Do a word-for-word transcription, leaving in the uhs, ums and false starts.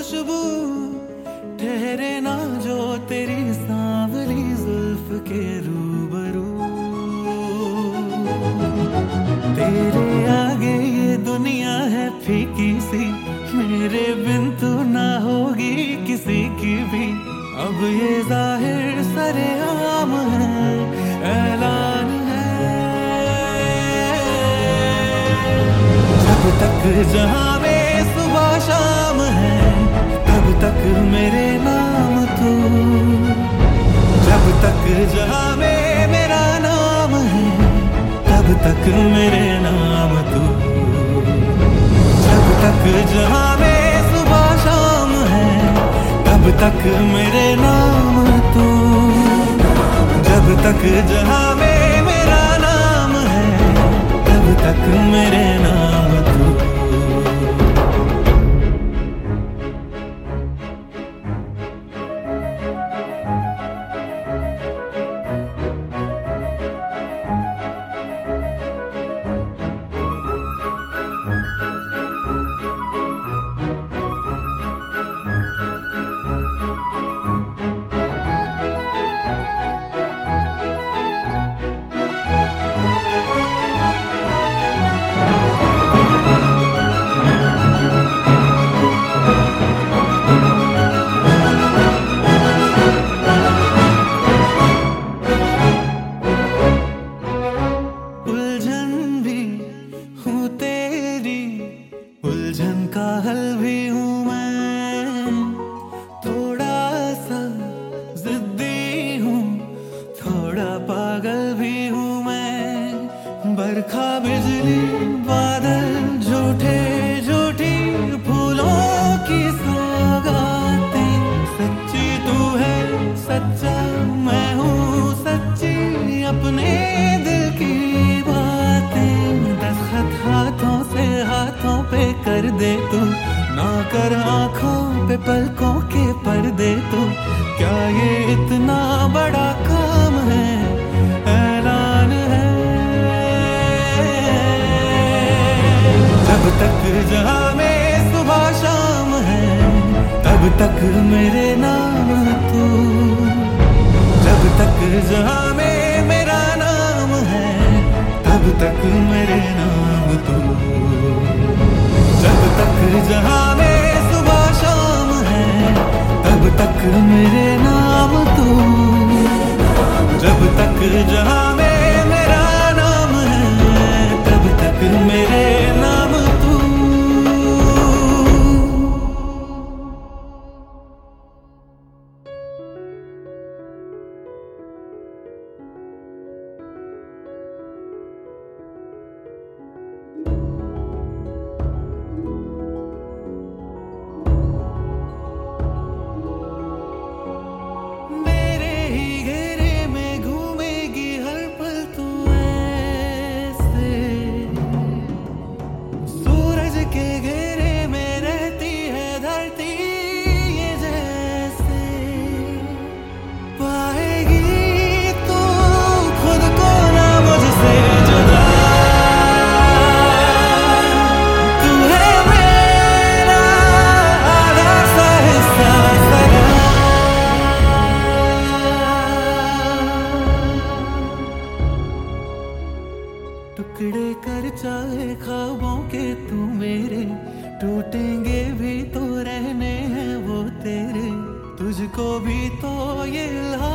खुशबू ठहरे ना जो तेरी सांवली जुल्फ के रूबरू। तेरे आगे ये दुनिया है फीकी सी, मेरे बिन तू ना होगी किसी की भी। अब ये जाहिर सरेआम है, ऐलान है, जब तक जहां में सुबह शाम है तब तक मेरे नाम तू। जब तक जहां में मेरा नाम है तब तक मेरे नाम तू। जब तक जहां में सुबह शाम है तब तक मेरे नाम तू। जब तक जहां में मेरा नाम है तब तक मेरे नाम तू। उलझन का हल भी हूँ मैं, थोड़ा सा जिद्दी हूँ, थोड़ा पागल भी हूँ मैं। बरखा बिजली बादल झूठे झूठी फूलों की सौगातें, सच्ची तू है सच्चा मैं हूँ सच्ची अपने दिल की बातें। दस्तखत हाथों से हाथों पे कर दे तू, ना कर आंखों पे पलकों के पर्दे तू। क्या ये इतना बड़ा काम है, ऐलान है, जब तक जहां में सुबह शाम है तब तक मेरे नाम तू। जब तक जहां में मेरा नाम है तब तक मेरे नाम तू। जब तक जहां में सुबह शाम है तब तक मेरे नाम तू। जब तक जहां में मेरा नाम है तब तक मेरे नाम तू। टुकड़े कर चाहे ख्वाबों के तू मेरे, टूटेंगे भी तो रहने हैं वो तेरे। तुझको भी तो ये